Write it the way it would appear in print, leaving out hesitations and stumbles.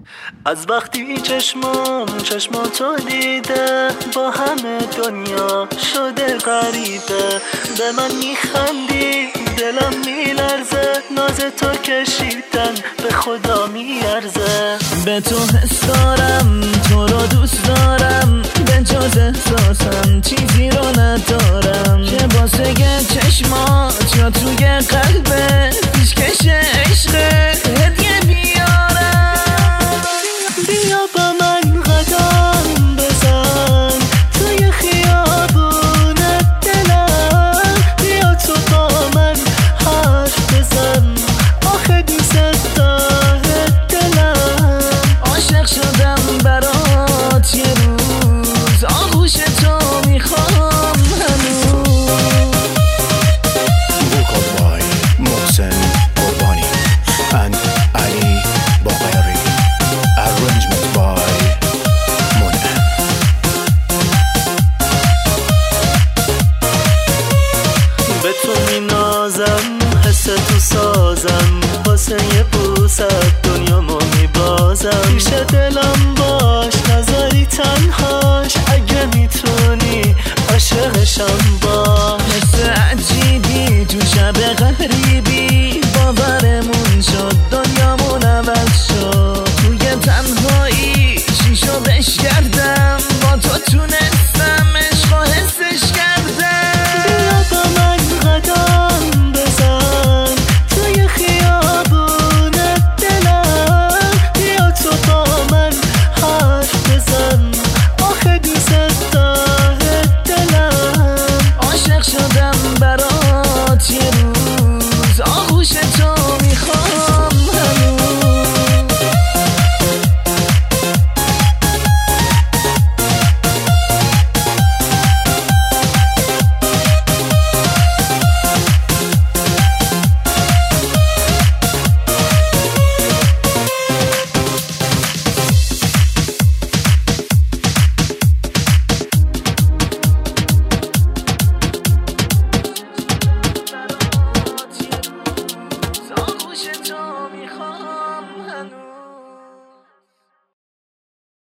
از وقتی چشماتو دیده با همه دنیا شده غریبه. به من میخندی دلم میلرزه، ناز تو کشیدن به خدا میارزه. به تو حس دارم، تو رو دوست دارم، به جز احساسم چیزی رو ندارم که واسه چشمات یا توی قلبه پیشکش عشق هدیه بیارم. بیا با من قدم بزن توی خیابون دلم، بیا تو با من حرف بزن، آخه دوست داره دلم. عاشق شدم برات یه روز، آغوش تو میخوام هنوز. Vocal by Mohsen Qurbani and Ali Bagheri. Arrangement by Mona. به تو مینازم، حس تو سازم، واسه یه بوست دنیامو میبازم. پیش دلم باش نذاری تنهاش، اگه میتونی عاشقشم باش. حس عجیبی تو شب غریب